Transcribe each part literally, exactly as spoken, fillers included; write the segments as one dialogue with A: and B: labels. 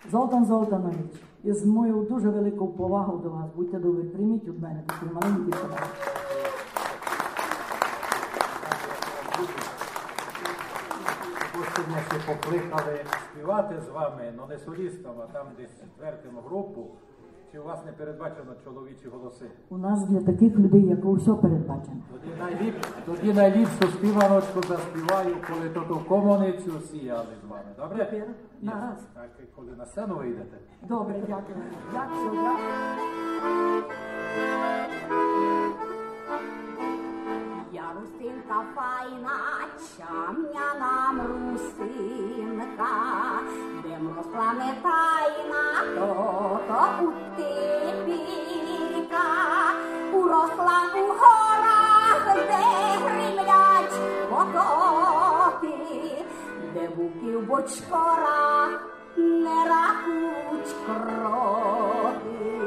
A: Золтан Золтанович, із мою дуже велику повагу до вас, будьте добрі, прийміть від мене такий маленький подарунок.
B: Ми ще покликали співати з вами, але не солістом, а там десь четвертимо групу. Чи у вас не передбачено чоловічі голоси?
A: У нас для таких людей, як ви, все передбачено.
B: Тоді, найліп... Тоді найліпшу співаночку заспіваю, коли то ту комуницю сіяли з вами. Добре?
A: Тепер? Нараз.
B: Так, коли на сцену вийдете.
A: Добре, дякую. Дякую, дякую.
C: Я русинка файна, чам'яна русинка, де росла не тайна, то-то у типіка, уросла у горах, де гримлять потоки, де буків бочкора не рахуть кроки.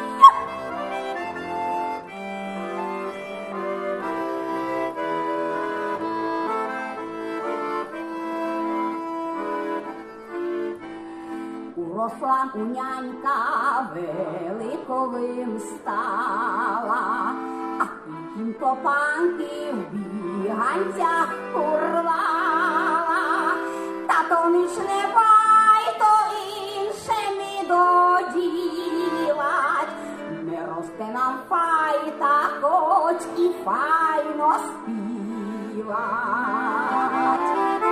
C: Уросла у нянька великовим стала, а потім копанки в біганцях урвала. Та то ніч не бай, то іншими додівать. Не росте нам файта, хоч і файно співать.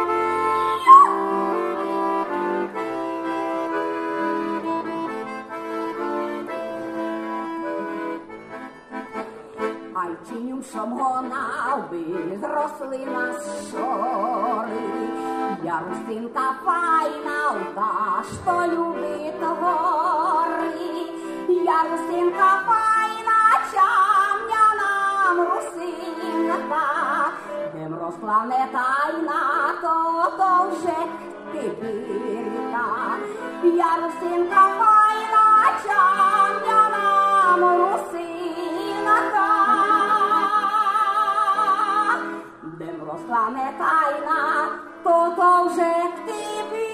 C: Ай, чинюшом гонав би, зросли нас шори. Я русинка файна, та що любить гори. Я русинка файна, чам'яна русинка, де росла не тайна, то то вже тепірка. Я русинка файна, чам'яна русинка, де росла не тайна, то то вже тепірка.